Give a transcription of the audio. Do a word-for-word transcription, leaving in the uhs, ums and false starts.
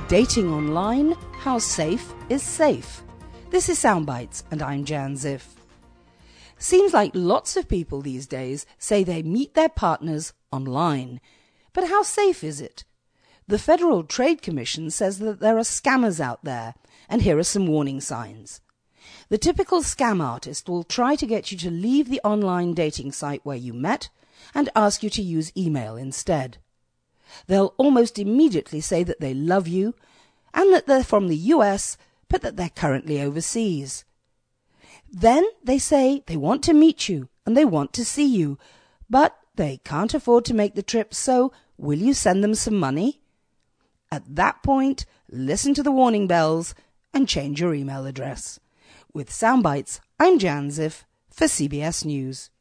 Dating online, how safe is safe? This is Soundbites, and I'm Jan Ziff. Seems like lots of people these days say they meet their partners online. But how safe is it? The Federal Trade Commission says that there are scammers out there, and here are some warning signs. The typical scam artist will try to get you to leave the online dating site where you met and ask you to use email instead. They'll almost immediately say that they love you and that they're from the U S, but that they're currently overseas. Then they say they want to meet you and they want to see you, but they can't afford to make the trip, so will you send them some money? At that point, listen to the warning bells and change your email address. With Soundbites, I'm Jan Ziff for C B S News.